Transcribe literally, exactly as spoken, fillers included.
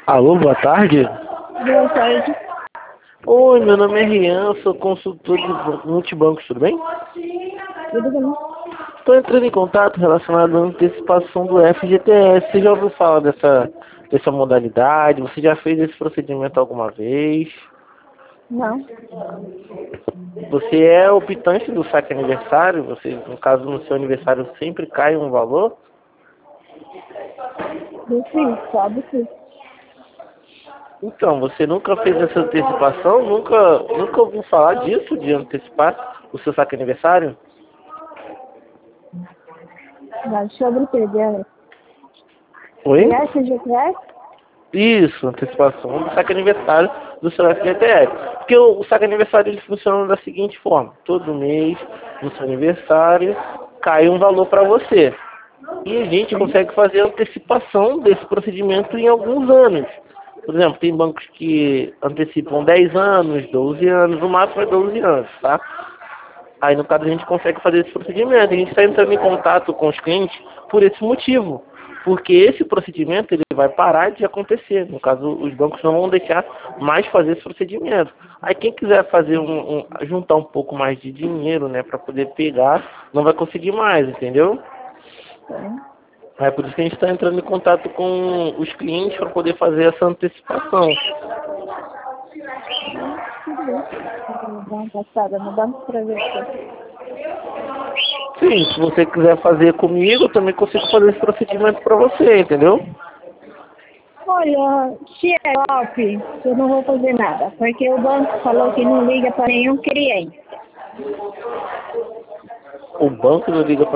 Alô, boa tarde. Boa tarde. Oi, meu nome é Rian, sou consultor de ban- multibancos, tudo bem? Tudo bem? Estou entrando em contato relacionado à antecipação do F G T S. Você já ouviu falar dessa, dessa modalidade? Você já fez esse procedimento alguma vez? Não. Você é optante do saque aniversário? Você, no caso, no seu aniversário sempre cai um valor? Eu fiz, sabe que Então, você nunca fez essa antecipação? Nunca, nunca ouviu falar disso, de antecipar o seu saque aniversário? mas sobre o que? De Oi? de F G T S? Isso, antecipação do saque aniversário do seu F G T S. Porque o, o saque aniversário ele funciona da seguinte forma: todo mês, no seu aniversário, cai um valor para você. E a gente consegue fazer antecipação desse procedimento em alguns anos. Por exemplo, tem bancos que antecipam dez anos, doze anos, no máximo é doze anos, tá? Aí, no caso, a gente consegue fazer esse procedimento. A gente está entrando em contato com os clientes por esse motivo. Porque esse procedimento ele vai parar de acontecer. No caso, os bancos não vão deixar mais fazer esse procedimento. Aí, quem quiser fazer um, um- juntar um pouco mais de dinheiro, né, para poder pegar, não vai conseguir mais, entendeu? Sim. É por isso que a gente está entrando em contato com os clientes para poder fazer essa antecipação. Tudo bem. Eu vou dar uma passada no banco para ver se... Sim, se você quiser fazer comigo, eu também consigo fazer esse procedimento para você, entendeu? Olha, se é golpe, eu não vou fazer nada, porque o banco falou que não liga para nenhum cliente. O banco não liga